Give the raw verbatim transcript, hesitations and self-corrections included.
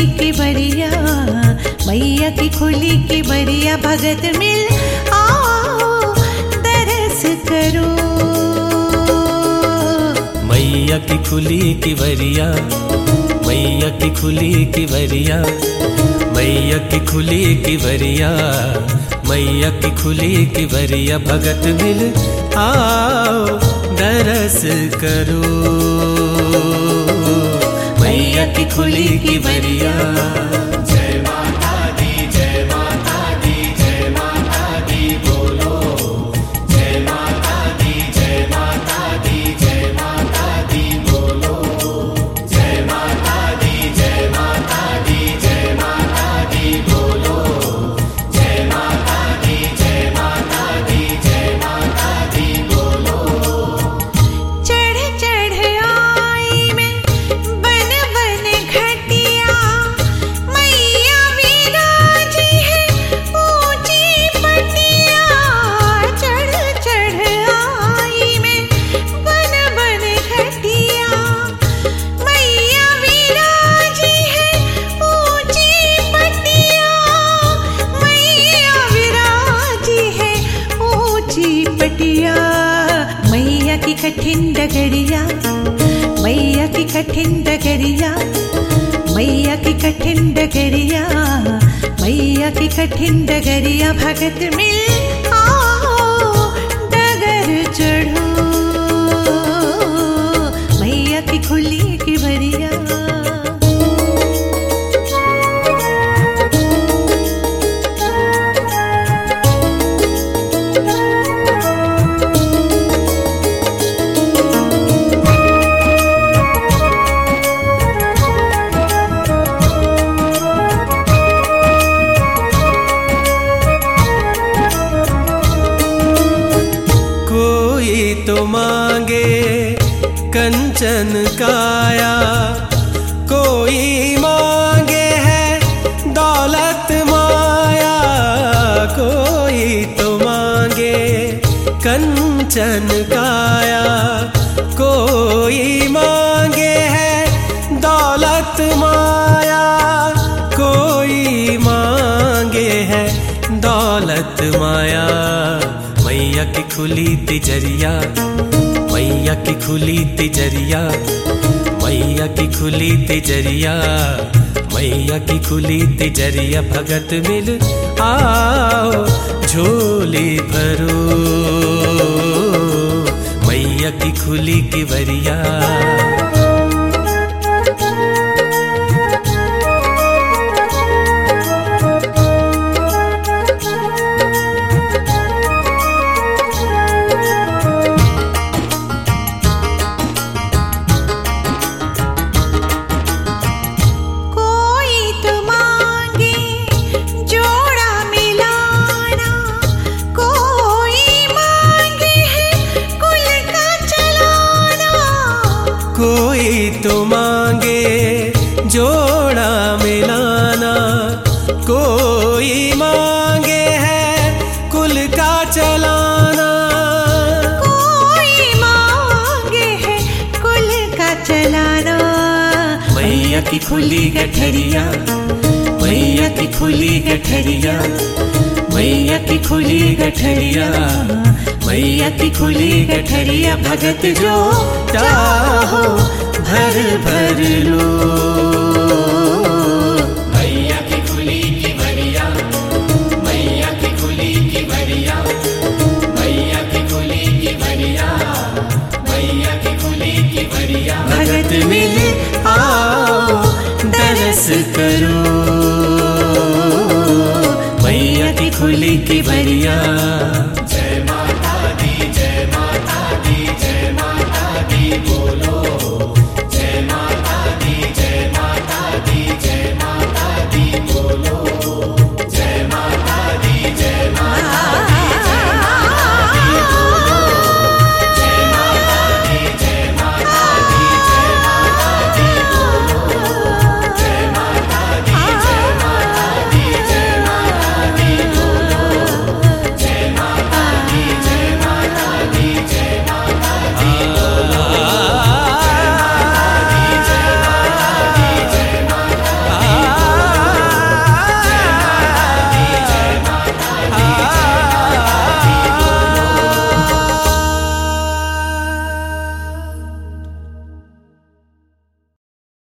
की बरिया, मैया की खुली की बरिया, भगत मिल आओ दरस करो। मैया की खुली की बरिया, मैया की खुली की बरिया, मैया की खुली की बरिया, मैया की खुली की बरिया, भगत मिल आओ दरस करो। मैया की खुली की बरिया। जय माता दी, जय माता दी, जय माता दी बोलो। जय माता दी, जय माता दी, जय माता दी बोलो। जय माता दी, जय माता दी, जय माता दी बोलो। जय माता दी, जय माता दी, जय माता दी बोलो। चढ़ चढ़ आई मैं बन बन घटिया, मैया विराजी है ऊंची पटिया। चढ़ चढ़ आई मैं बन बन घटिया, मैया विराजी है ऊंची पटिया। मैया विराजी है ऊंची पटिया। मैया की कठिन डगरिया, मैया की कठिन डगरिया, मैया की कठिन डगरिया, मैया की कठिन डगरिया, भगत मिल आओ डगर चढ़ो। मैया की खुली की बरिया। कोई तो मांगे कंचन काया, कोई मांगे है दौलत माया। कोई तो मांगे कंचन काया, कोई मांगे है दौलत माया। कोई मांगे है दौलत माया। मैया की खुली तिजरिया, मैया की खुली तिजरिया, मैया की खुली तिजरिया, मैया की खुली तिजरिया, भगत मिल आओ झोली भरो। मैया की खुली की बरिया। कोई तो मांगे जोड़ा मिलाना, कोई मांगे है कुल का चलाना। कोई मांगे है कुल का चलाना। मैया की खुली गठरिया, मैया की खुली गठरिया, मैया की खुली गठरिया, मैया की खुली गठरिया, भगत जो चाहो भर भर लो। मैया की खुली की बरिया, मैया की खुली की बरिया, मैया की खुली की बरिया, मैया की खुली की बरिया, भगत मिल आओ दरस करो। मैया की खुली की बरिया।